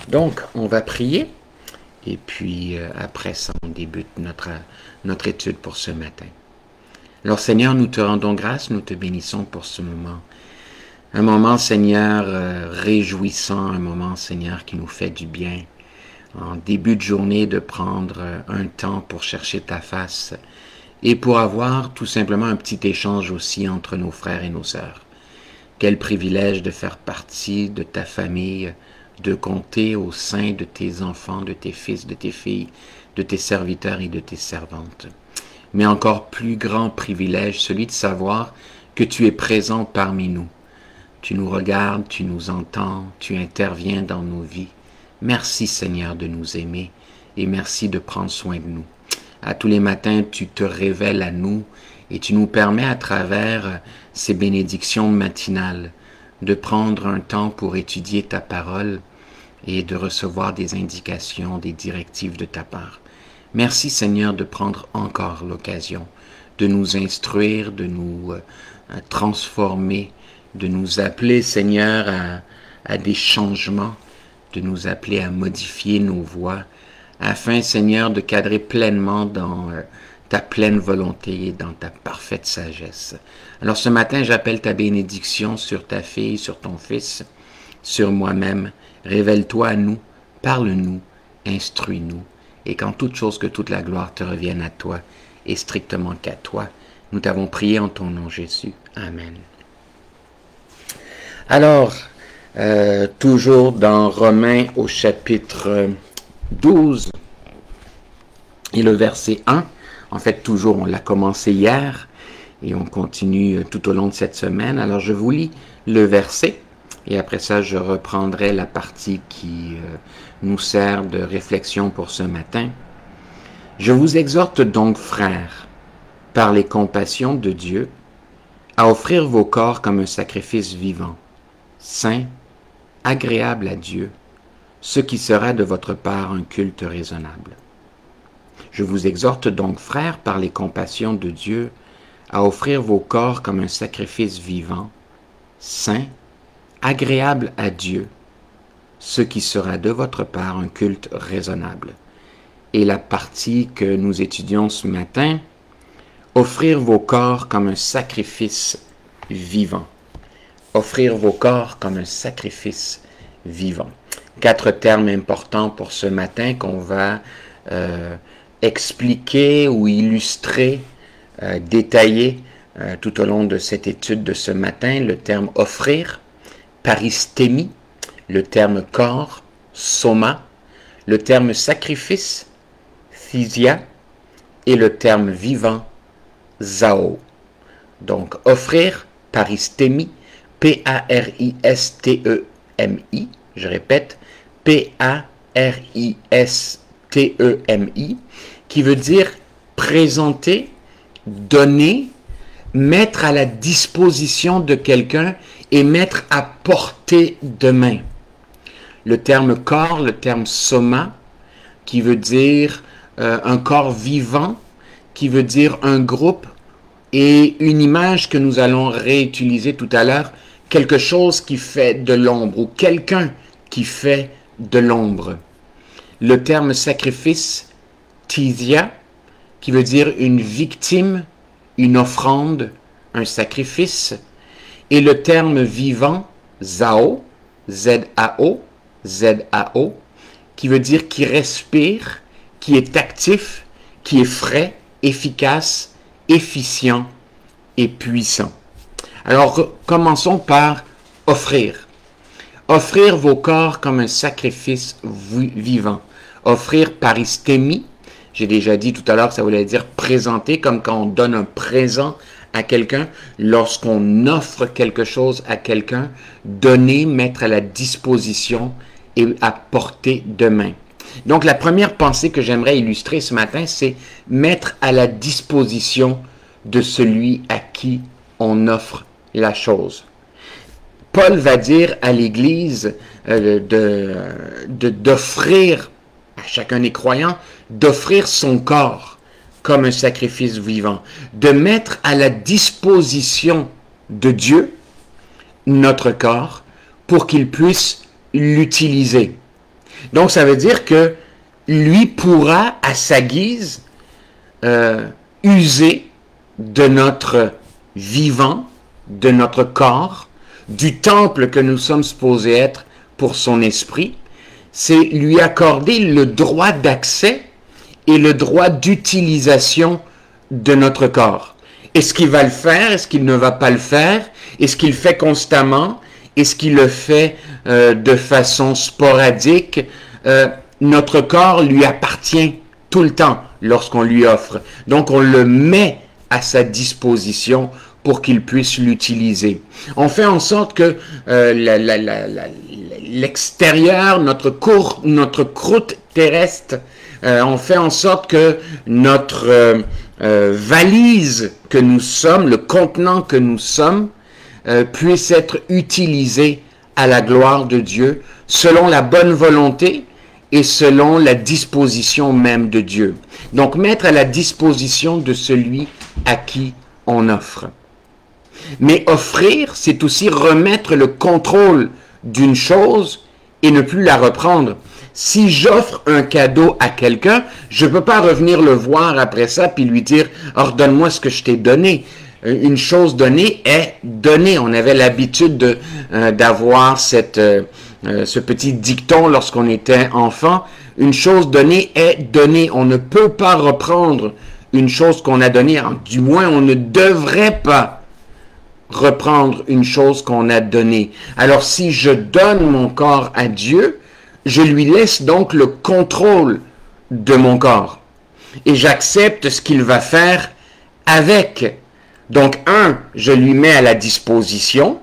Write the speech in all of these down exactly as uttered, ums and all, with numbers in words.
Donc, on va prier et puis euh, après ça, on débute notre, notre étude pour ce matin. Alors Seigneur, nous te rendons grâce, nous te bénissons pour ce moment. Un moment, Seigneur, euh, réjouissant, un moment, Seigneur, qui nous fait du bien. En début de journée, de prendre euh, un temps pour chercher ta face et pour avoir tout simplement un petit échange aussi entre nos frères et nos sœurs. Quel privilège de faire partie de ta famille, de compter au sein de tes enfants, de tes fils, de tes filles, de tes serviteurs et de tes servantes. Mais encore plus grand privilège, celui de savoir que tu es présent parmi nous. Tu nous regardes, tu nous entends, tu interviens dans nos vies. Merci Seigneur de nous aimer et merci de prendre soin de nous. À tous les matins, tu te révèles à nous et tu nous permets à travers ces bénédictions matinales de prendre un temps pour étudier ta parole et de recevoir des indications, des directives de ta part. Merci Seigneur de prendre encore l'occasion de nous instruire, de nous euh, transformer, de nous appeler Seigneur à, à des changements, de nous appeler à modifier nos voies, afin Seigneur de cadrer pleinement dans euh, ta pleine volonté et dans ta parfaite sagesse. Alors ce matin, j'appelle ta bénédiction sur ta fille, sur ton fils, sur moi-même. Révèle-toi à nous, parle-nous, instruis-nous, et qu'en toute chose que toute la gloire te revienne à toi, et strictement qu'à toi. Nous t'avons prié en ton nom Jésus. Amen. Alors, euh, toujours dans Romains au chapitre douze et le verset un, en fait toujours on l'a commencé hier et on continue tout au long de cette semaine. Alors je vous lis le verset et après ça je reprendrai la partie qui euh, nous sert de réflexion pour ce matin. Je vous exhorte donc, frères, par les compassions de Dieu, à offrir vos corps comme un sacrifice vivant, saint, agréable à Dieu, ce qui sera de votre part un culte raisonnable. Je vous exhorte donc, frères, par les compassions de Dieu, à offrir vos corps comme un sacrifice vivant, saint, agréable à Dieu, ce qui sera de votre part un culte raisonnable. Et la partie que nous étudions ce matin, offrir vos corps comme un sacrifice vivant. Offrir vos corps comme un sacrifice vivant. Quatre termes importants pour ce matin qu'on va euh, expliquer ou illustrer, euh, détailler euh, tout au long de cette étude de ce matin. Le terme offrir, paristémie, le terme corps, soma, le terme sacrifice, physia, et le terme vivant, zao. Donc offrir, paristémie, P A R I S T E M I, je répète, P A R I S T E M I, qui veut dire présenter, donner, mettre à la disposition de quelqu'un et mettre à portée de main. Le terme corps, le terme soma, qui veut dire euh, un corps vivant, qui veut dire un groupe, et une image que nous allons réutiliser tout à l'heure, quelque chose qui fait de l'ombre, ou quelqu'un qui fait de l'ombre. Le terme sacrifice, tisia, qui veut dire une victime, une offrande, un sacrifice, et le terme vivant, zao, Z A O, Z A O, qui veut dire qui respire, qui est actif, qui est frais, efficace, efficient et puissant. Alors, commençons par offrir. Offrir vos corps comme un sacrifice vivant. Offrir paristémie, j'ai déjà dit tout à l'heure que ça voulait dire présenter, comme quand on donne un présent à quelqu'un, lorsqu'on offre quelque chose à quelqu'un, donner, mettre à la disposition et à portée de main. Donc, la première pensée que j'aimerais illustrer ce matin, c'est mettre à la disposition de celui à qui on offre la chose. Paul va dire à l'Église euh, de, de, d'offrir à chacun des croyants, d'offrir son corps comme un sacrifice vivant, de mettre à la disposition de Dieu notre corps pour qu'il puisse l'utiliser. Donc, ça veut dire que lui pourra, à sa guise, euh, user de notre vivant, de notre corps, du temple que nous sommes supposés être pour son esprit. C'est lui accorder le droit d'accès et le droit d'utilisation de notre corps. Est-ce qu'il va le faire? Est-ce qu'il ne va pas le faire? Est-ce qu'il le fait constamment? Est-ce qu'il le fait euh, de façon sporadique? Euh, notre corps lui appartient tout le temps lorsqu'on lui offre. Donc, on le met à sa disposition pour qu'il puisse l'utiliser. On fait en sorte que euh, la, la, la, la, l'extérieur, notre, cour, notre croûte terrestre, euh, on fait en sorte que notre euh, euh, valise que nous sommes, le contenant que nous sommes, euh, puisse être utilisé à la gloire de Dieu, selon la bonne volonté et selon la disposition même de Dieu. Donc, mettre à la disposition de celui à qui on offre. Mais offrir, c'est aussi remettre le contrôle d'une chose et ne plus la reprendre. Si j'offre un cadeau à quelqu'un, je ne peux pas revenir le voir après ça puis lui dire « Ordonne-moi ce que je t'ai donné ». Une chose donnée est donnée. On avait l'habitude de, euh, d'avoir cette, euh, ce petit dicton lorsqu'on était enfant. Une chose donnée est donnée. On ne peut pas reprendre une chose qu'on a donnée. Du moins, on ne devrait pas reprendre une chose qu'on a donnée. Alors, si je donne mon corps à Dieu, je lui laisse donc le contrôle de mon corps. Et j'accepte ce qu'il va faire avec. Donc, un, je lui mets à la disposition.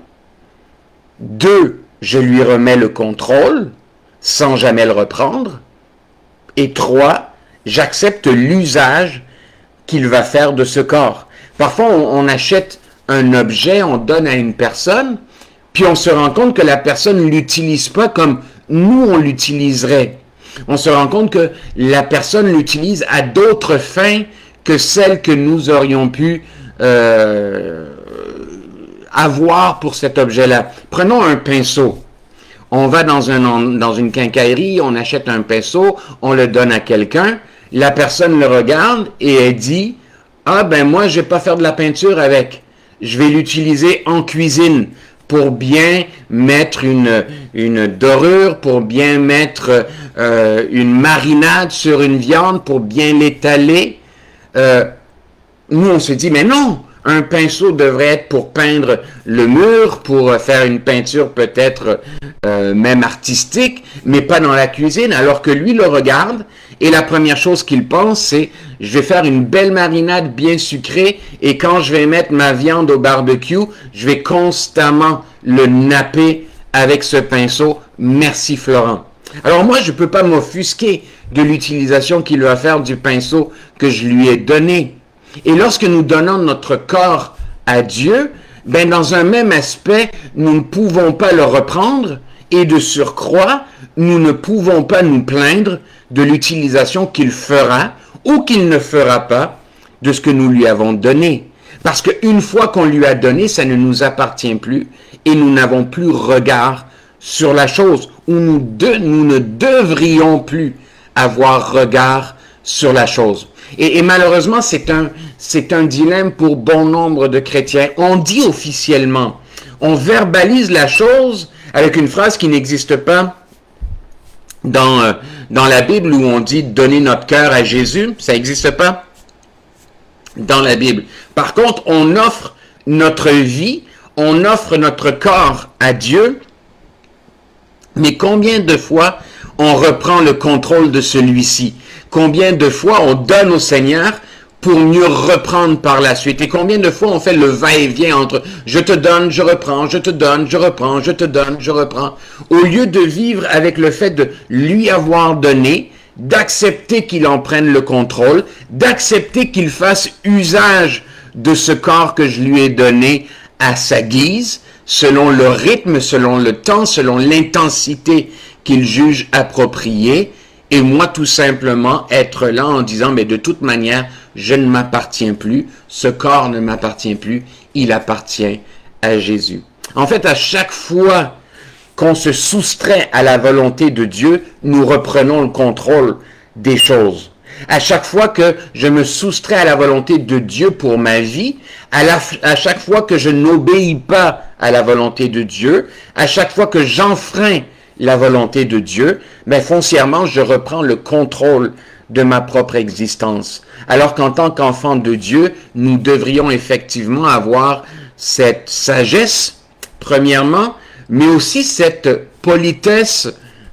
Deux, je lui remets le contrôle sans jamais le reprendre. Et trois, j'accepte l'usage qu'il va faire de ce corps. Parfois, on, on achète un objet, on donne à une personne, puis on se rend compte que la personne ne l'utilise pas comme nous, on l'utiliserait. On se rend compte que la personne l'utilise à d'autres fins que celles que nous aurions pu euh, avoir pour cet objet-là. Prenons un pinceau. On va dans, un, dans une quincaillerie, on achète un pinceau, on le donne à quelqu'un, la personne le regarde et elle dit « Ah ben moi, je ne vais pas faire de la peinture avec. Je vais l'utiliser en cuisine pour bien mettre une, une dorure, pour bien mettre euh, une marinade sur une viande, pour bien l'étaler. Euh, » Nous, on se dit « Mais non, un pinceau devrait être pour peindre le mur, pour faire une peinture peut-être euh, même artistique, mais pas dans la cuisine. » Alors que lui le regarde et la première chose qu'il pense, c'est « Je vais faire une belle marinade bien sucrée et quand je vais mettre ma viande au barbecue, je vais constamment le napper avec ce pinceau. Merci Florent. » Alors moi, je ne peux pas m'offusquer de l'utilisation qu'il va faire du pinceau que je lui ai donné. Et lorsque nous donnons notre corps à Dieu, ben dans un même aspect, nous ne pouvons pas le reprendre et de surcroît, nous ne pouvons pas nous plaindre de l'utilisation qu'il fera ou qu'il ne fera pas de ce que nous lui avons donné. Parce qu'une fois qu'on lui a donné, ça ne nous appartient plus et nous n'avons plus regard sur la chose, ou nous, de, nous ne devrions plus avoir regard sur la chose. Et, et malheureusement, c'est un, c'est un dilemme pour bon nombre de chrétiens. On dit officiellement, on verbalise la chose avec une phrase qui n'existe pas dans, euh, dans la Bible où on dit « donner notre cœur à Jésus ». Ça n'existe pas dans la Bible. Par contre, on offre notre vie, on offre notre corps à Dieu, mais combien de fois on reprend le contrôle de celui-ci? Combien de fois on donne au Seigneur pour mieux reprendre par la suite? Et combien de fois on fait le va-et-vient entre « je te donne, je reprends, je te donne, je reprends, je te donne, je reprends », au lieu de vivre avec le fait de lui avoir donné, d'accepter qu'il en prenne le contrôle, d'accepter qu'il fasse usage de ce corps que je lui ai donné à sa guise, selon le rythme, selon le temps, selon l'intensité qu'il juge appropriée, et moi tout simplement être là en disant « mais de toute manière, je ne m'appartiens plus, ce corps ne m'appartient plus, il appartient à Jésus ». En fait, à chaque fois qu'on se soustrait à la volonté de Dieu, nous reprenons le contrôle des choses. À chaque fois que je me soustrais à la volonté de Dieu pour ma vie, à, la, à chaque fois que je n'obéis pas à la volonté de Dieu, à chaque fois que j'enfreins la volonté de Dieu, ben foncièrement, je reprends le contrôle de ma propre existence. Alors qu'en tant qu'enfant de Dieu, nous devrions effectivement avoir cette sagesse, premièrement, mais aussi cette politesse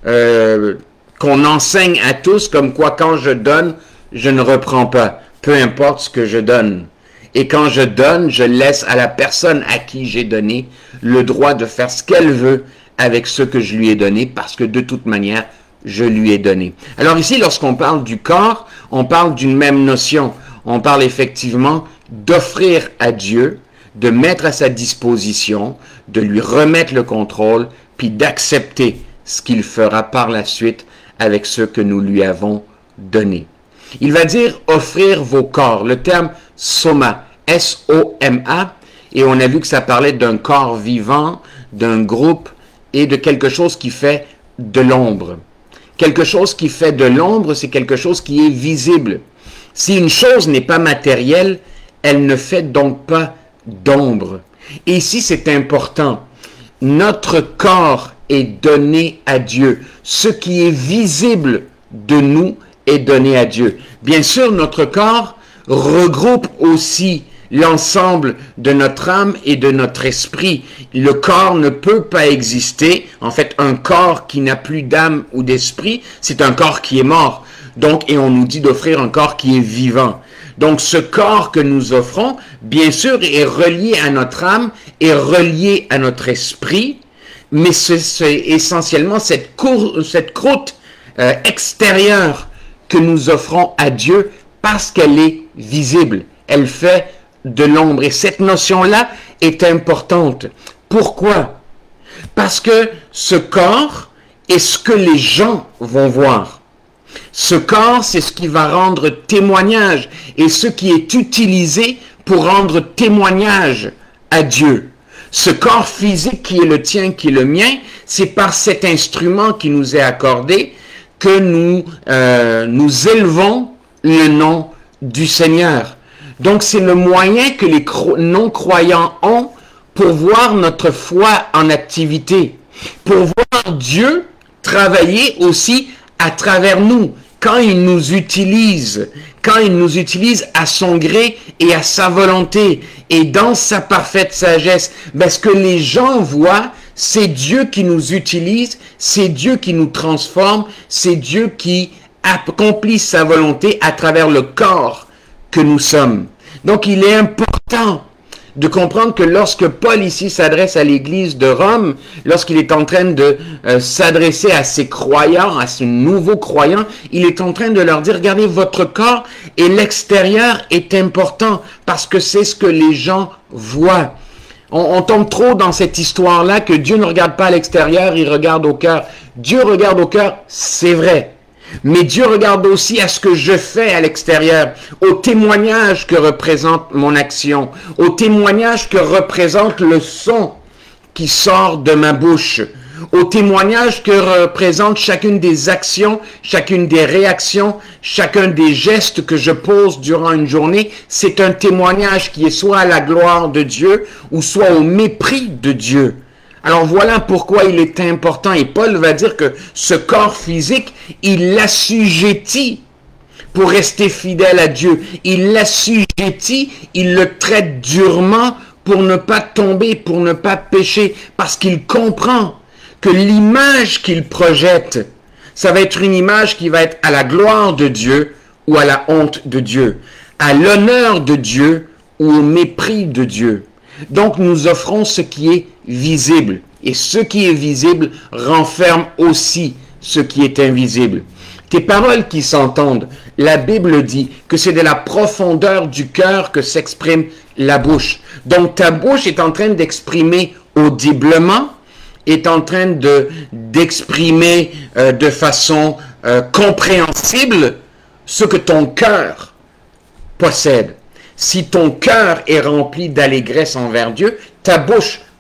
euh, qu'on enseigne à tous, comme quoi quand je donne, je ne reprends pas, peu importe ce que je donne. Et quand je donne, je laisse à la personne à qui j'ai donné le droit de faire ce qu'elle veut avec ce que je lui ai donné, parce que de toute manière, je lui ai donné. Alors ici, lorsqu'on parle du corps, on parle d'une même notion. On parle effectivement d'offrir à Dieu, de mettre à sa disposition, de lui remettre le contrôle, puis d'accepter ce qu'il fera par la suite avec ce que nous lui avons donné. Il va dire offrir vos corps, le terme soma, S O M A, et on a vu que ça parlait d'un corps vivant, d'un groupe et de quelque chose qui fait de l'ombre. Quelque chose qui fait de l'ombre, c'est quelque chose qui est visible. Si une chose n'est pas matérielle, elle ne fait donc pas d'ombre. Et ici, c'est important. Notre corps est donné à Dieu. Ce qui est visible de nous est donné à Dieu. Bien sûr, notre corps regroupe aussi l'ensemble de notre âme et de notre esprit. Le corps ne peut pas exister. En fait, un corps qui n'a plus d'âme ou d'esprit, c'est un corps qui est mort. Donc, et on nous dit d'offrir un corps qui est vivant. Donc, ce corps que nous offrons, bien sûr, est relié à notre âme, est relié à notre esprit, mais c'est essentiellement cette, cour, cette croûte euh, extérieure que nous offrons à Dieu parce qu'elle est visible. Elle fait de l'ombre. Et cette notion-là est importante. Pourquoi? Parce que ce corps est ce que les gens vont voir. Ce corps, c'est ce qui va rendre témoignage et ce qui est utilisé pour rendre témoignage à Dieu. Ce corps physique qui est le tien, qui est le mien, c'est par cet instrument qui nous est accordé que nous, euh, nous élevons le nom du Seigneur. Donc, c'est le moyen que les non-croyants ont pour voir notre foi en activité, pour voir Dieu travailler aussi à travers nous, quand il nous utilise, quand il nous utilise à son gré et à sa volonté, et dans sa parfaite sagesse. Ben, ce que les gens voient, c'est Dieu qui nous utilise, c'est Dieu qui nous transforme, c'est Dieu qui accomplit sa volonté à travers le corps que nous sommes. Donc, il est important de comprendre que lorsque Paul ici s'adresse à l'église de Rome, lorsqu'il est en train de euh, s'adresser à ses croyants, à ses nouveaux croyants, il est en train de leur dire, regardez, votre corps et l'extérieur est important parce que c'est ce que les gens voient. On, on tombe trop dans cette histoire-là que Dieu ne regarde pas à l'extérieur, il regarde au cœur. Dieu regarde au cœur, c'est vrai. Mais Dieu regarde aussi à ce que je fais à l'extérieur, au témoignage que représente mon action, au témoignage que représente le son qui sort de ma bouche, au témoignage que représente chacune des actions, chacune des réactions, chacun des gestes que je pose durant une journée. C'est un témoignage qui est soit à la gloire de Dieu ou soit au mépris de Dieu. Alors voilà pourquoi il est important, et Paul va dire que ce corps physique, il l'assujettit pour rester fidèle à Dieu. Il l'assujettit, il le traite durement pour ne pas tomber, pour ne pas pécher, parce qu'il comprend que l'image qu'il projette, ça va être une image qui va être à la gloire de Dieu ou à la honte de Dieu, à l'honneur de Dieu ou au mépris de Dieu. Donc nous offrons ce qui est visible. Et ce qui est visible renferme aussi ce qui est invisible. Tes paroles qui s'entendent, la Bible dit que c'est de la profondeur du cœur que s'exprime la bouche. Donc ta bouche est en train d'exprimer audiblement, est en train de d'exprimer euh, de façon euh, compréhensible ce que ton cœur possède. Si ton cœur est rempli d'allégresse envers Dieu, ta bouche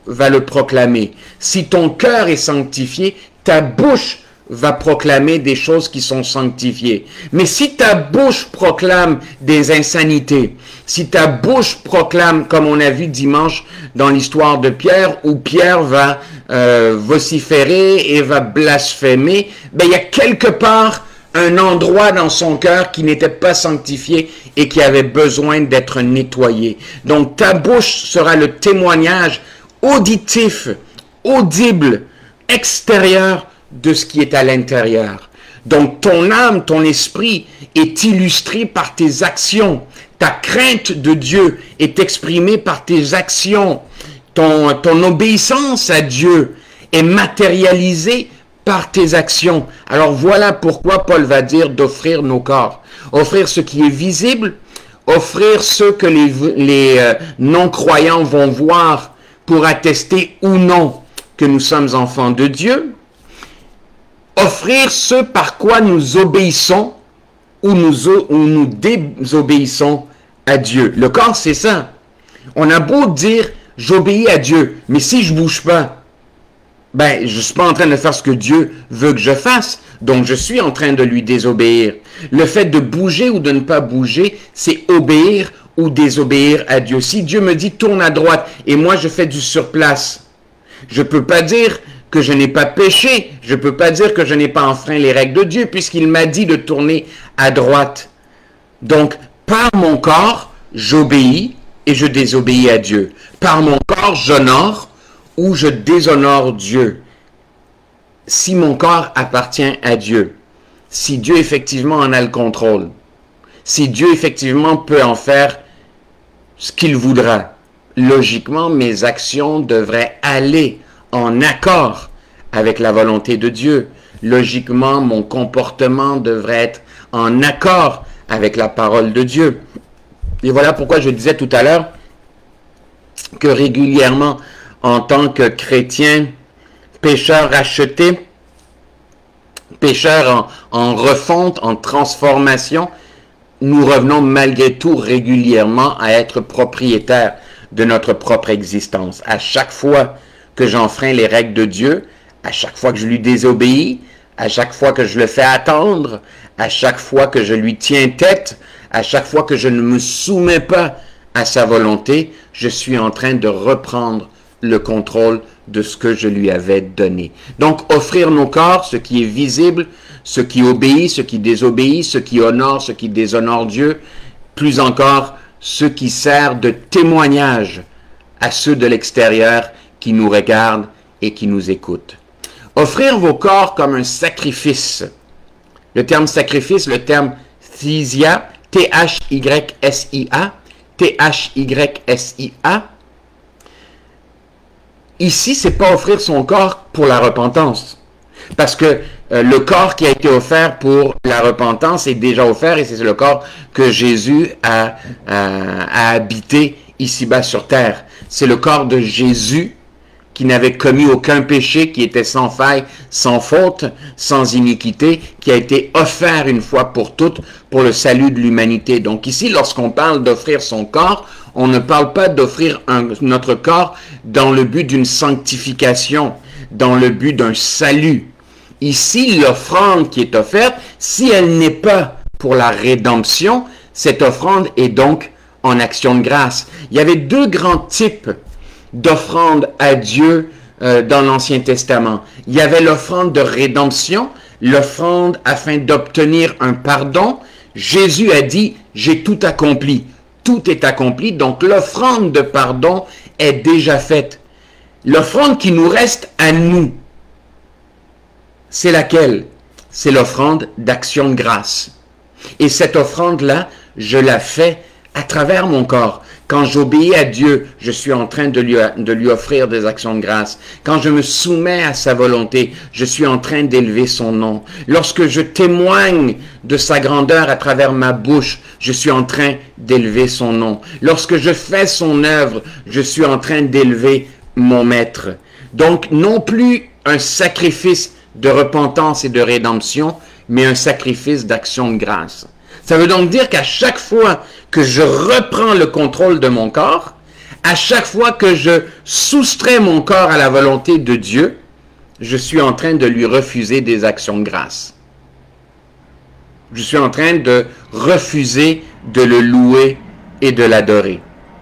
va le proclamer. Si ton cœur est sanctifié, ta bouche va proclamer des choses qui sont sanctifiées. Mais si ta bouche proclame des insanités, si ta bouche proclame, comme on a vu dimanche dans l'histoire de Pierre, où Pierre va euh, vociférer et va blasphémer, ben il y a quelque part un endroit dans son cœur qui n'était pas sanctifié et qui avait besoin d'être nettoyé. Donc ta bouche sera le témoignage auditif, audible, extérieur de ce qui est à l'intérieur. Donc ton âme, ton esprit est illustré par tes actions. Ta crainte de Dieu est exprimée par tes actions. Ton, ton obéissance à Dieu est matérialisée par tes actions. Alors voilà pourquoi Paul va dire d'offrir nos corps. Offrir ce qui est visible, offrir ce que les, les euh, non-croyants vont voir pour attester ou non que nous sommes enfants de Dieu. Offrir ce par quoi nous obéissons ou nous, ou nous désobéissons à Dieu. Le corps, c'est ça. On a beau dire, j'obéis à Dieu, mais si je bouge pas, ben, je suis pas en train de faire ce que Dieu veut que je fasse, donc je suis en train de lui désobéir. Le fait de bouger ou de ne pas bouger, c'est obéir ou désobéir à Dieu. Si Dieu me dit, tourne à droite, et moi je fais du surplace, je peux pas dire que je n'ai pas péché, je peux pas dire que je n'ai pas enfreint les règles de Dieu, puisqu'il m'a dit de tourner à droite. Donc, par mon corps, j'obéis et je désobéis à Dieu. Par mon corps, j'honore ou je déshonore Dieu. Si mon corps appartient à Dieu, si Dieu effectivement en a le contrôle, si Dieu effectivement peut en faire ce qu'il voudra, logiquement, mes actions devraient aller en accord avec la volonté de Dieu. Logiquement, mon comportement devrait être en accord avec la parole de Dieu. Et voilà pourquoi je disais tout à l'heure que régulièrement, en tant que chrétien, pécheur racheté, pécheur en, en refonte, en transformation, nous revenons malgré tout régulièrement à être propriétaires de notre propre existence. À chaque fois que j'enfreins les règles de Dieu, à chaque fois que je lui désobéis, à chaque fois que je le fais attendre, à chaque fois que je lui tiens tête, à chaque fois que je ne me soumets pas à sa volonté, je suis en train de reprendre le contrôle de ce que je lui avais donné. Donc, offrir nos corps, ce qui est visible, ce qui obéit, ce qui désobéit, ce qui honore, ce qui déshonore Dieu, plus encore, ce qui sert de témoignage à ceux de l'extérieur qui nous regardent et qui nous écoutent. Offrir vos corps comme un sacrifice. Le terme sacrifice, le terme thysia, T H Y S I A, T H Y S I A. Ici, c'est pas offrir son corps pour la repentance. Parce que euh, le corps qui a été offert pour la repentance est déjà offert et c'est le corps que Jésus a, a, a habité ici-bas sur terre. C'est le corps de Jésus qui n'avait commis aucun péché, qui était sans faille, sans faute, sans iniquité, qui a été offert une fois pour toutes pour le salut de l'humanité. Donc ici, lorsqu'on parle d'offrir son corps, on ne parle pas d'offrir un, notre corps dans le but d'une sanctification, dans le but d'un salut. Ici, l'offrande qui est offerte, si elle n'est pas pour la rédemption, cette offrande est donc en action de grâce. Il y avait deux grands types d'offrande à Dieu euh, dans l'Ancien Testament. Il y avait l'offrande de rédemption, l'offrande afin d'obtenir un pardon. Jésus a dit, j'ai tout accompli. Tout est accompli, donc l'offrande de pardon est déjà faite. L'offrande qui nous reste à nous, c'est laquelle? C'est l'offrande d'action de grâce. Et cette offrande-là, je la fais à travers mon corps. Quand j'obéis à Dieu, je suis en train de lui, de lui offrir des actions de grâce. Quand je me soumets à sa volonté, je suis en train d'élever son nom. Lorsque je témoigne de sa grandeur à travers ma bouche, je suis en train d'élever son nom. Lorsque je fais son œuvre, je suis en train d'élever mon maître. Donc, non plus un sacrifice de repentance et de rédemption, mais un sacrifice d'action de grâce. Ça veut donc dire qu'à chaque fois que je reprends le contrôle de mon corps, À chaque fois que je soustrais mon corps à la volonté de Dieu, je suis en train de lui refuser des actions de grâce. Je suis en train de refuser de le louer et de l'adorer.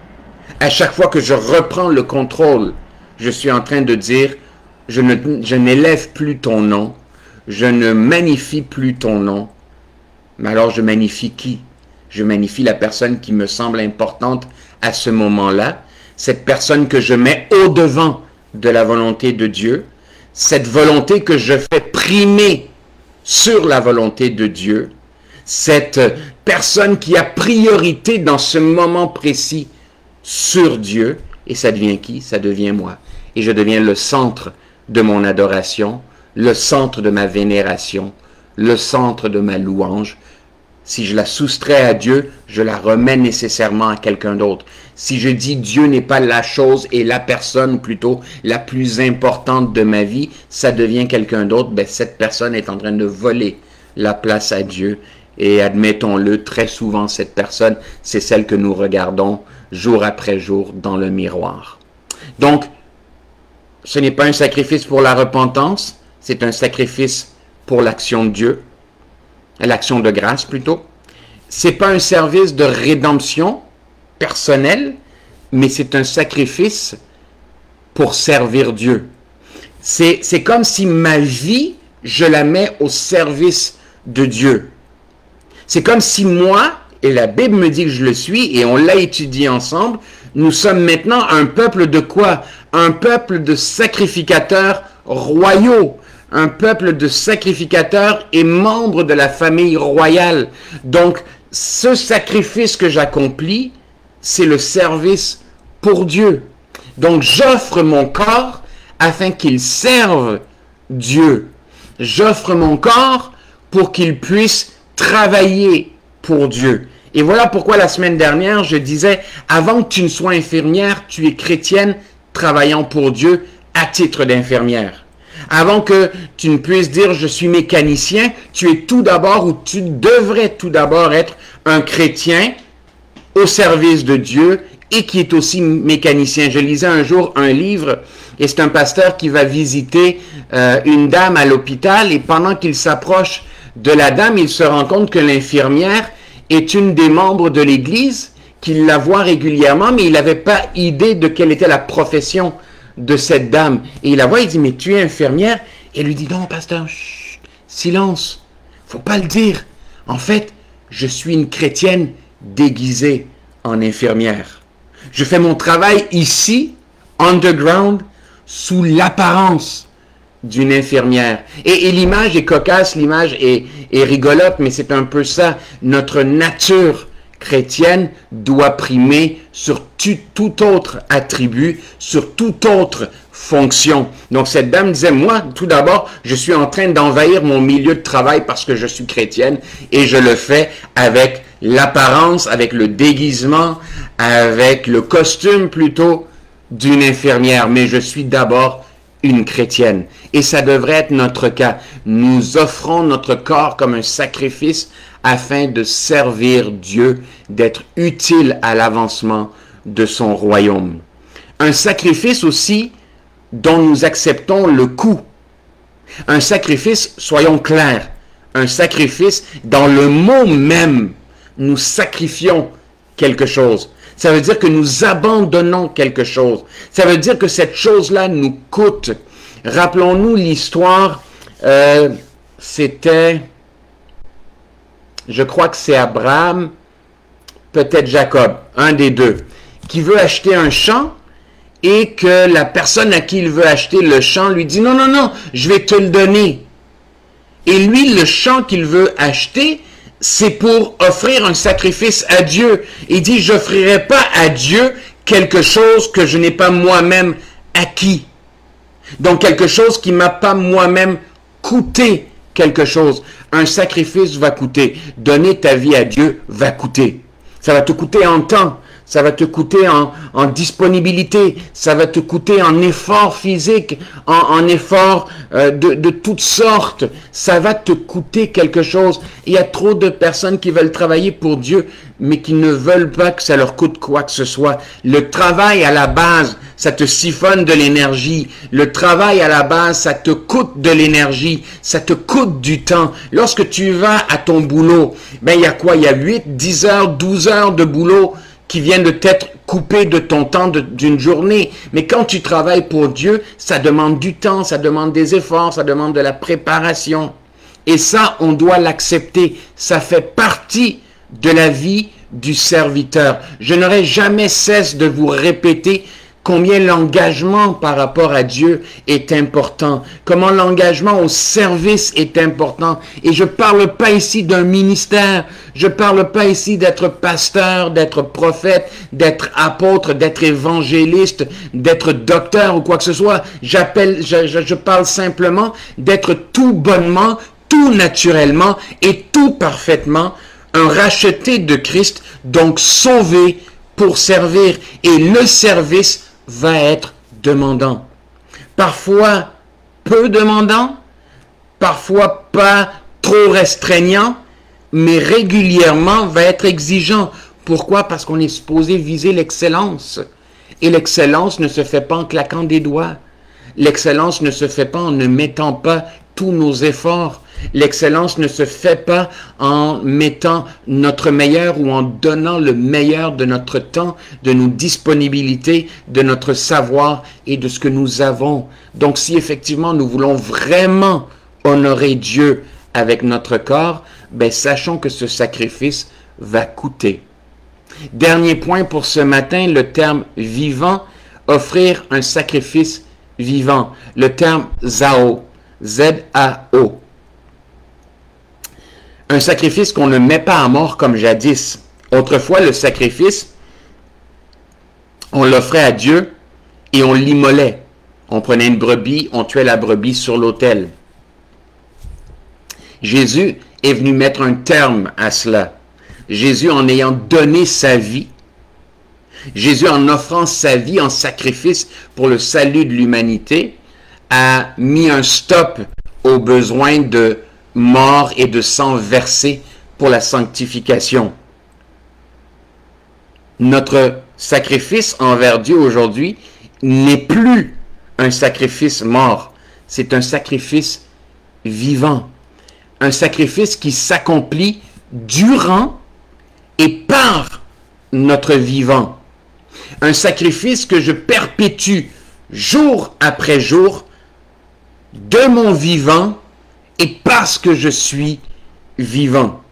À chaque fois que je reprends le contrôle, je suis en train de dire, je ne, je n'élève plus ton nom, je ne magnifie plus ton nom, mais alors je magnifie qui? Je magnifie la personne qui me semble importante à ce moment-là, cette personne que je mets au-devant de la volonté de Dieu, cette volonté que je fais primer sur la volonté de Dieu, cette personne qui a priorité dans ce moment précis sur Dieu, et ça devient qui? Ça devient moi. Et je deviens le centre de mon adoration, le centre de ma vénération, le centre de ma louange. Si je la soustrais à Dieu, je la remets nécessairement à quelqu'un d'autre. Si je dis Dieu n'est pas la chose et la personne plutôt la plus importante de ma vie, ça devient quelqu'un d'autre, ben cette personne est en train de voler la place à Dieu. Et admettons-le, très souvent cette personne, c'est celle que nous regardons jour après jour dans le miroir. Donc, ce n'est pas un sacrifice pour la repentance, c'est un sacrifice pour l'action de Dieu, l'action de grâce plutôt. C'est pas un service de rédemption personnelle, mais c'est un sacrifice pour servir Dieu. C'est, c'est comme si ma vie, je la mets au service de Dieu. C'est comme si moi, et la Bible me dit que je le suis, et on l'a étudié ensemble, nous sommes maintenant un peuple de quoi? Un peuple de sacrificateurs royaux. Un peuple de sacrificateurs et membres de la famille royale. Donc, ce sacrifice que j'accomplis, c'est le service pour Dieu. Donc, j'offre mon corps afin qu'il serve Dieu. J'offre mon corps pour qu'il puisse travailler pour Dieu. Et voilà pourquoi la semaine dernière, je disais, avant que tu ne sois infirmière, tu es chrétienne travaillant pour Dieu à titre d'infirmière. Avant que tu ne puisses dire je suis mécanicien, tu es tout d'abord ou tu devrais tout d'abord être un chrétien au service de Dieu et qui est aussi mécanicien. Je lisais un jour un livre et c'est un pasteur qui va visiter euh, une dame à l'hôpital et pendant qu'il s'approche de la dame, il se rend compte que l'infirmière est une des membres de l'église, qu'il la voit régulièrement, mais il n'avait pas idée de quelle était la profession de cette dame. Et il la voit, il dit, mais tu es infirmière? Et elle lui dit, non, pasteur, chut, silence, faut pas le dire. En fait, je suis une chrétienne déguisée en infirmière. Je fais mon travail ici, underground, sous l'apparence d'une infirmière. Et, et l'image est cocasse, l'image est, est rigolote, mais c'est un peu ça. Notre nature chrétienne doit primer sur tu, tout autre attribut, sur toute autre fonction. Donc cette dame disait, moi, tout d'abord, je suis en train d'envahir mon milieu de travail parce que je suis chrétienne et je le fais avec l'apparence, avec le déguisement, avec le costume plutôt d'une infirmière. Mais je suis d'abord une chrétienne. Et ça devrait être notre cas. Nous offrons notre corps comme un sacrifice afin de servir Dieu, d'être utile à l'avancement de son royaume. Un sacrifice aussi dont nous acceptons le coût. Un sacrifice, soyons clairs, un sacrifice dans le mot même, nous sacrifions quelque chose. Ça veut dire que nous abandonnons quelque chose. Ça veut dire que cette chose-là nous coûte. Rappelons-nous l'histoire, euh, c'était, je crois que c'est Abraham, peut-être Jacob, un des deux, qui veut acheter un champ et que la personne à qui il veut acheter le champ lui dit « Non, non, non, je vais te le donner. » Et lui, le champ qu'il veut acheter, c'est pour offrir un sacrifice à Dieu. Il dit, j'offrirai pas à Dieu quelque chose que je n'ai pas moi-même acquis. Donc, quelque chose qui m'a pas moi-même coûté quelque chose. Un sacrifice va coûter. Donner ta vie à Dieu va coûter. Ça va te coûter en temps. ça va te coûter en, en disponibilité, ça va te coûter en effort physique, en, en effort euh, de, de toutes sortes. Ça va te coûter quelque chose. Il y a trop de personnes qui veulent travailler pour Dieu, mais qui ne veulent pas que ça leur coûte quoi que ce soit. Le travail à la base, ça te siphonne de l'énergie. Le travail à la base, ça te coûte de l'énergie, ça te coûte du temps. Lorsque tu vas à ton boulot, ben il y a quoi? Il y a huit, dix heures, douze heures de boulot qui viennent de t'être coupés de ton temps d'une journée. Mais quand tu travailles pour Dieu, ça demande du temps, ça demande des efforts, ça demande de la préparation. Et ça, on doit l'accepter. Ça fait partie de la vie du serviteur. Je n'aurai jamais cesse de vous répéter combien l'engagement par rapport à Dieu est important, comment l'engagement au service est important. Et je ne parle pas ici d'un ministère, je ne parle pas ici d'être pasteur, d'être prophète, d'être apôtre, d'être évangéliste, d'être docteur ou quoi que ce soit. J'appelle, je, je, je parle simplement d'être tout bonnement, tout naturellement et tout parfaitement un racheté de Christ, donc sauvé pour servir. Et le service va être demandant. Parfois peu demandant, parfois pas trop restreignant, mais régulièrement va être exigeant. Pourquoi? Parce qu'on est supposé viser l'excellence. Et l'excellence ne se fait pas en claquant des doigts. L'excellence ne se fait pas en ne mettant pas tous nos efforts. L'excellence ne se fait pas en mettant notre meilleur ou en donnant le meilleur de notre temps, de nos disponibilités, de notre savoir et de ce que nous avons. Donc si effectivement nous voulons vraiment honorer Dieu avec notre corps, ben sachons que ce sacrifice va coûter. Dernier point pour ce matin, le terme vivant, offrir un sacrifice vivant. Le terme zao, Z A O. Un sacrifice qu'on ne met pas à mort comme jadis. Autrefois, le sacrifice, on l'offrait à Dieu et on l'immolait. On prenait une brebis, on tuait la brebis sur l'autel. Jésus est venu mettre un terme à cela. Jésus, en ayant donné sa vie, Jésus, en offrant sa vie en sacrifice pour le salut de l'humanité, a mis un stop aux besoins de mort et de sang versé pour la sanctification. Notre sacrifice envers Dieu aujourd'hui n'est plus un sacrifice mort, c'est un sacrifice vivant, un sacrifice qui s'accomplit durant et par notre vivant, un sacrifice que je perpétue jour après jour de mon vivant et parce que je suis vivant.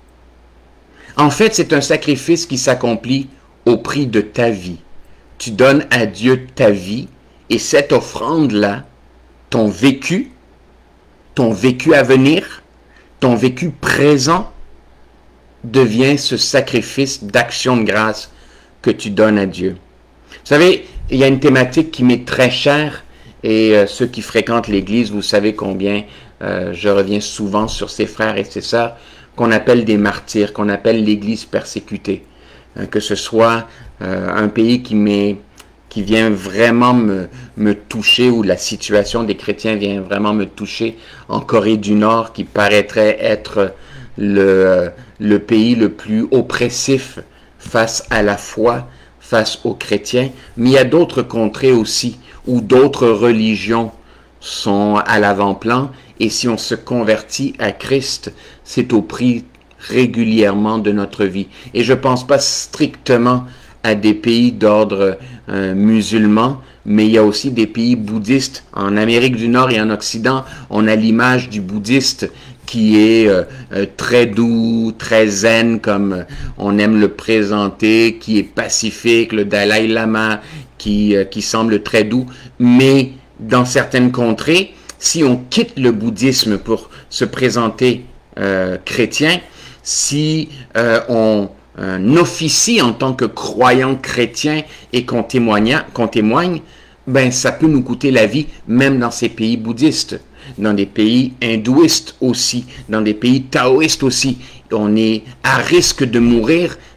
En fait, c'est un sacrifice qui s'accomplit au prix de ta vie. Tu donnes à Dieu ta vie et cette offrande-là, ton vécu, ton vécu à venir, ton vécu présent, devient ce sacrifice d'action de grâce que tu donnes à Dieu. Vous savez, il y a une thématique qui m'est très chère et euh, ceux qui fréquentent l'Église, vous savez combien Euh, je reviens souvent sur ces frères et ces sœurs qu'on appelle des martyrs, qu'on appelle l'Église persécutée. Euh, que ce soit euh, un pays qui, m'est, qui vient vraiment me, me toucher, où la situation des chrétiens vient vraiment me toucher, en Corée du Nord, qui paraîtrait être le, le pays le plus oppressif face à la foi, face aux chrétiens. Mais il y a d'autres contrées aussi, où d'autres religions sont à l'avant-plan. Et si on se convertit à Christ, c'est au prix régulièrement de notre vie. Et je ne pense pas strictement à des pays d'ordre euh, musulman, mais il y a aussi des pays bouddhistes. En Amérique du Nord et en Occident, on a l'image du bouddhiste qui est euh, euh, très doux, très zen, comme on aime le présenter, qui est pacifique, le Dalai Lama, qui, euh, qui semble très doux. Mais dans certaines contrées, si on quitte le bouddhisme pour se présenter euh, chrétien, si euh, on euh, officie en tant que croyant chrétien et qu'on témoigne, qu'on témoigne, ben ça peut nous coûter la vie, même dans ces pays bouddhistes, dans des pays hindouistes aussi, dans des pays taoïstes aussi. On est à risque de mourir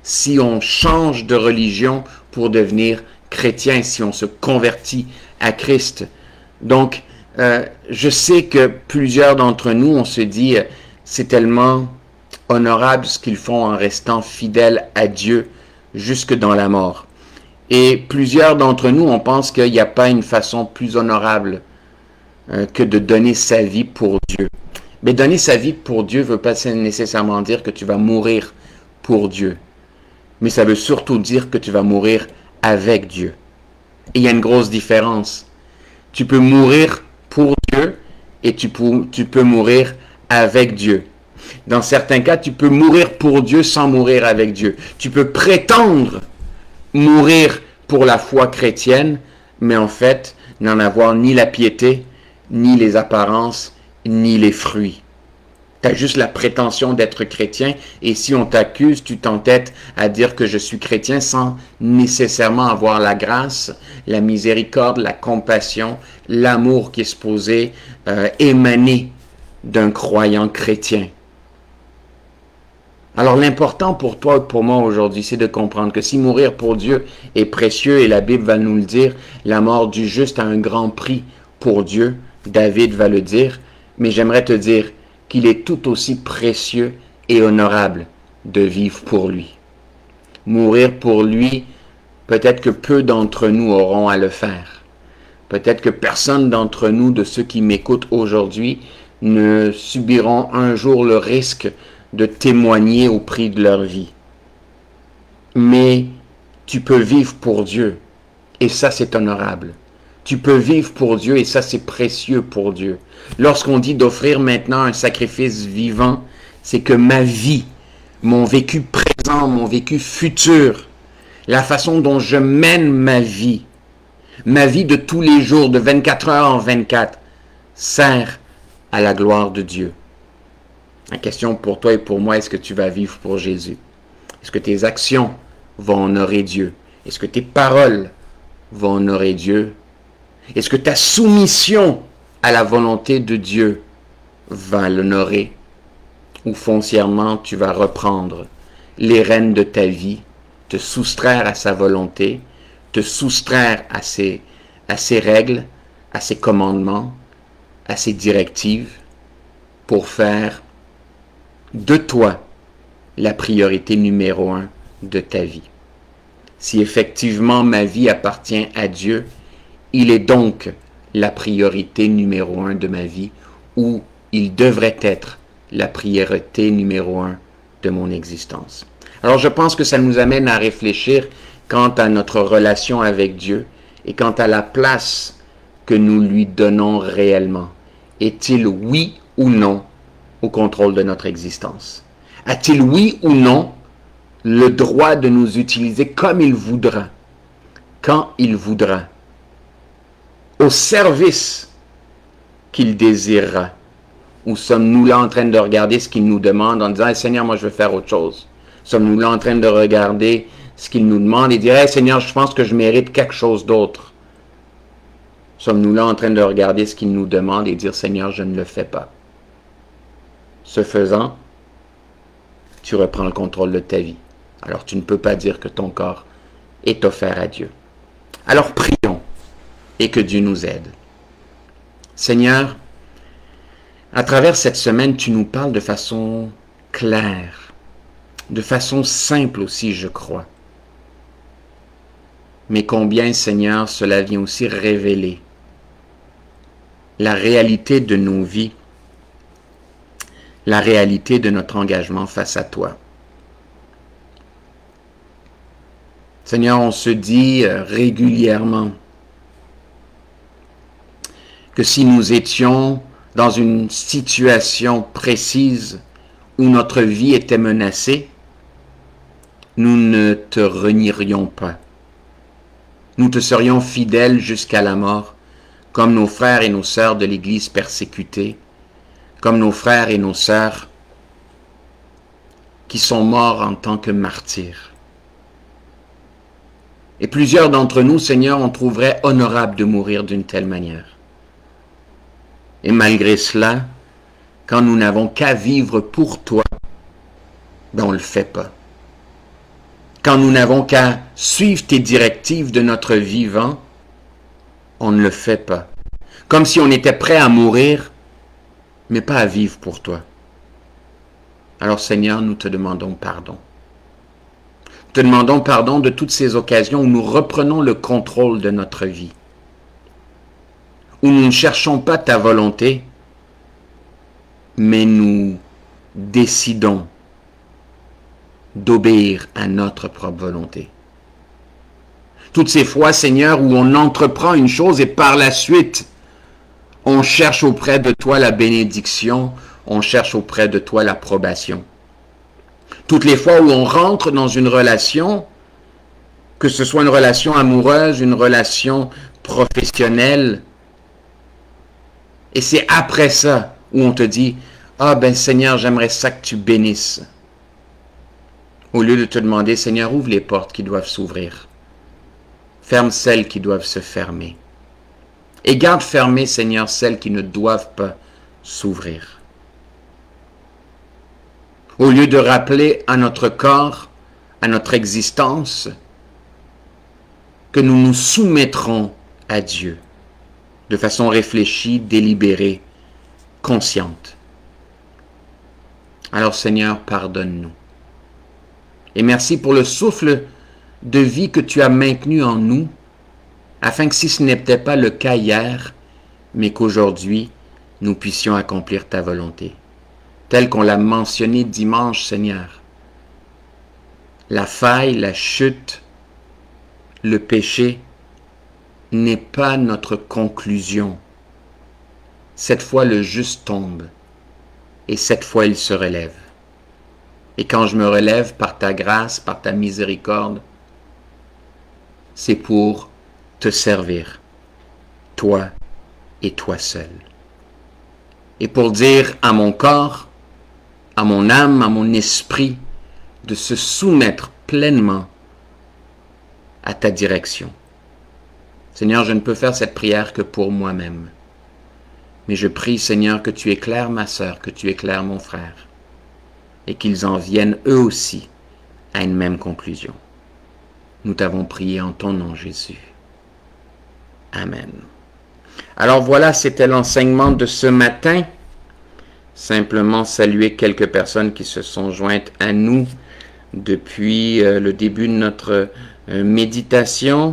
si on change de religion pour devenir chrétien, si on se convertit à Christ. Donc, euh, je sais que plusieurs d'entre nous, on se dit, euh, c'est tellement honorable ce qu'ils font en restant fidèles à Dieu jusque dans la mort. Et plusieurs d'entre nous, on pense qu'il n'y a pas une façon plus honorable euh, que de donner sa vie pour Dieu. Mais donner sa vie pour Dieu ne veut pas nécessairement dire que tu vas mourir pour Dieu. Mais ça veut surtout dire que tu vas mourir avec Dieu. Et il y a une grosse différence. Tu peux mourir pour Dieu et tu peux, tu peux mourir avec Dieu. Dans certains cas, tu peux mourir pour Dieu sans mourir avec Dieu. Tu peux prétendre mourir pour la foi chrétienne, mais en fait, n'en avoir ni la piété, ni les apparences, ni les fruits. Tu as juste la prétention d'être chrétien, et si on t'accuse, tu t'entêtes à dire que je suis chrétien sans nécessairement avoir la grâce, la miséricorde, la compassion, l'amour qui est supposé euh, émaner d'un croyant chrétien. Alors l'important pour toi et pour moi aujourd'hui, c'est de comprendre que si mourir pour Dieu est précieux, et la Bible va nous le dire, la mort du juste a un grand prix pour Dieu, David va le dire, mais j'aimerais te dire qu'il est tout aussi précieux et honorable de vivre pour lui. Mourir pour lui, peut-être que peu d'entre nous auront à le faire. Peut-être que personne d'entre nous, de ceux qui m'écoutent aujourd'hui, ne subiront un jour le risque de témoigner au prix de leur vie. Mais tu peux vivre pour Dieu, et ça c'est honorable. Tu peux vivre pour Dieu, et ça c'est précieux pour Dieu. Lorsqu'on dit d'offrir maintenant un sacrifice vivant, c'est que ma vie, mon vécu présent, mon vécu futur, la façon dont je mène ma vie, ma vie de tous les jours, de vingt-quatre heures en vingt-quatre, sert à la gloire de Dieu. La question pour toi et pour moi, est-ce que tu vas vivre pour Jésus? Est-ce que tes actions vont honorer Dieu? Est-ce que tes paroles vont honorer Dieu? Est-ce que ta soumission à la volonté de Dieu va l'honorer? Ou foncièrement, tu vas reprendre les rênes de ta vie, te soustraire à sa volonté, te soustraire à ses, à ses règles, à ses commandements, à ses directives, pour faire de toi la priorité numéro un de ta vie. Si effectivement ma vie appartient à Dieu, il est donc la priorité numéro un de ma vie, ou il devrait être la priorité numéro un de mon existence. Alors je pense que ça nous amène à réfléchir quant à notre relation avec Dieu et quant à la place que nous lui donnons réellement. Est-il oui ou non au contrôle de notre existence? A-t-il oui ou non le droit de nous utiliser comme il voudra, quand il voudra, au service qu'il désirera? Ou sommes-nous là en train de regarder ce qu'il nous demande en disant hey, « Seigneur, moi je veux faire autre chose ». Sommes-nous là en train de regarder ce qu'il nous demande et dire hey, « Seigneur, je pense que je mérite quelque chose d'autre ». Sommes-nous là en train de regarder ce qu'il nous demande et dire « Seigneur, je ne le fais pas ». Ce faisant, tu reprends le contrôle de ta vie. Alors tu ne peux pas dire que ton corps est offert à Dieu. Alors prions et que Dieu nous aide. Seigneur, à travers cette semaine, tu nous parles de façon claire, de façon simple aussi, je crois. Mais combien, Seigneur, cela vient aussi révéler la réalité de nos vies, la réalité de notre engagement face à toi. Seigneur, on se dit régulièrement que si nous étions dans une situation précise où notre vie était menacée, nous ne te renierions pas. Nous te serions fidèles jusqu'à la mort, comme nos frères et nos sœurs de l'Église persécutés, comme nos frères et nos sœurs qui sont morts en tant que martyrs. Et plusieurs d'entre nous, Seigneur, on trouverait honorable de mourir d'une telle manière. Et malgré cela, quand nous n'avons qu'à vivre pour toi, ben on ne le fait pas. quand nous n'avons qu'à suivre tes directives de notre vivant, on ne le fait pas. Comme si on était prêt à mourir, mais pas à vivre pour toi. Alors Seigneur, nous te demandons pardon. Nous te demandons pardon de toutes ces occasions où nous reprenons le contrôle de notre vie, où nous ne cherchons pas ta volonté, mais nous décidons d'obéir à notre propre volonté. Toutes ces fois, Seigneur, où on entreprend une chose et par la suite, on cherche auprès de toi la bénédiction, on cherche auprès de toi l'approbation. Toutes les fois où on rentre dans une relation, que ce soit une relation amoureuse, une relation professionnelle, et c'est après ça où on te dit, « Ah ben Seigneur, j'aimerais ça que tu bénisses. » Au lieu de te demander, « Seigneur, ouvre les portes qui doivent s'ouvrir. Ferme celles qui doivent se fermer. Et garde fermées, Seigneur, celles qui ne doivent pas s'ouvrir. » Au lieu de rappeler à notre corps, à notre existence, que nous nous soumettrons à Dieu de façon réfléchie, délibérée, consciente. Alors Seigneur, pardonne-nous. Et merci pour le souffle de vie que tu as maintenu en nous, afin que si ce n'était pas le cas hier, mais qu'aujourd'hui, nous puissions accomplir ta volonté. Tel qu'on l'a mentionné dimanche, Seigneur. La faille, la chute, le péché n'est pas notre conclusion. Cette fois, le juste tombe, et cette fois, il se relève. Et quand je me relève par ta grâce, par ta miséricorde, c'est pour te servir, toi et toi seul. Et pour dire à mon corps, à mon âme, à mon esprit, de se soumettre pleinement à ta direction. Seigneur, je ne peux faire cette prière que pour moi-même. Mais je prie, Seigneur, que tu éclaires ma sœur, que tu éclaires mon frère, et qu'ils en viennent eux aussi à une même conclusion. Nous t'avons prié en ton nom, Jésus. Amen. Alors voilà, c'était l'enseignement de ce matin. Simplement saluer quelques personnes qui se sont jointes à nous depuis euh, le début de notre euh, méditation.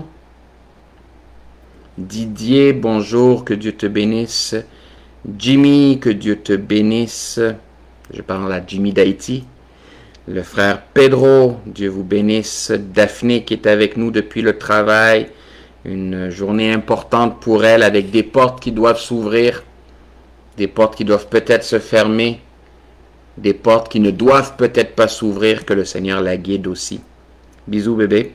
Didier, bonjour, que Dieu te bénisse. Jimmy, que Dieu te bénisse. Je parle à Jimmy d'Haïti. Le frère Pedro, Dieu vous bénisse. Daphné qui est avec nous depuis le travail. Une journée importante pour elle avec des portes qui doivent s'ouvrir. Des portes qui doivent peut-être se fermer. Des portes qui ne doivent peut-être pas s'ouvrir. Que le Seigneur la guide aussi. Bisous bébé.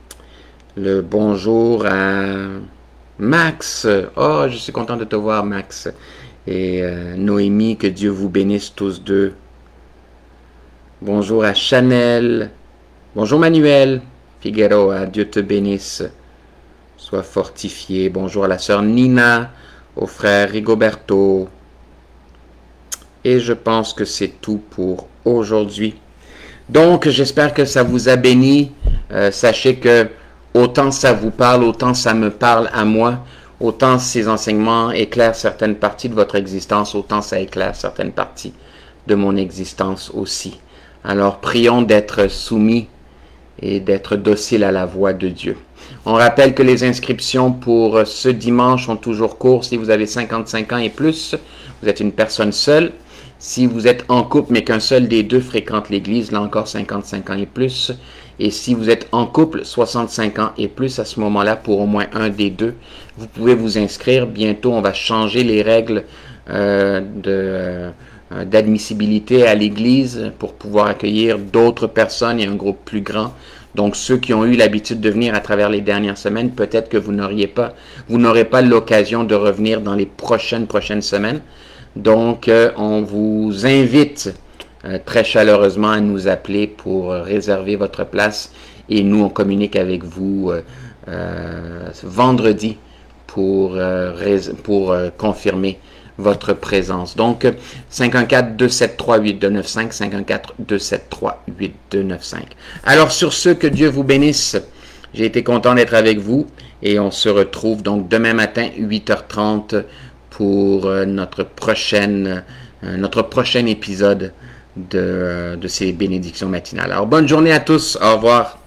Le bonjour à Max. Oh, je suis content de te voir Max. Et euh, Noémie, que Dieu vous bénisse tous deux. Bonjour à Chanel. Bonjour Manuel. Figueroa, Dieu te bénisse. Sois fortifié. Bonjour à la sœur Nina, au frère Rigoberto. Et je pense que c'est tout pour aujourd'hui. Donc, j'espère que ça vous a béni. Euh, sachez que autant ça vous parle, autant ça me parle à moi. Autant ces enseignements éclairent certaines parties de votre existence, autant ça éclaire certaines parties de mon existence aussi. Alors, prions d'être soumis et d'être dociles à la voix de Dieu. On rappelle que les inscriptions pour ce dimanche sont toujours courtes. Si vous avez cinquante-cinq ans et plus, vous êtes une personne seule. Si vous êtes en couple, mais qu'un seul des deux fréquente l'église, là encore cinquante-cinq ans et plus. Et si vous êtes en couple, soixante-cinq ans et plus, à ce moment-là, pour au moins un des deux, vous pouvez vous inscrire. Bientôt, on va changer les règles euh, de, euh, d'admissibilité à l'église pour pouvoir accueillir d'autres personnes et un groupe plus grand. Donc, ceux qui ont eu l'habitude de venir à travers les dernières semaines, peut-être que vous n'auriez pas, vous n'aurez pas l'occasion de revenir dans les prochaines, prochaines semaines. Donc, euh, on vous invite euh, très chaleureusement à nous appeler pour euh, réserver votre place et nous, on communique avec vous euh, euh, vendredi pour, euh, pour euh, confirmer votre présence. Donc, cinq un quatre, deux sept trois, huit deux neuf cinq, cinq un quatre, deux sept trois, huit deux neuf cinq. Alors, sur ce, que Dieu vous bénisse. J'ai été content d'être avec vous et on se retrouve donc demain matin, huit heures trente, pour notre prochaine, notre prochain épisode de, de ces bénédictions matinales. Alors, bonne journée à tous. Au revoir.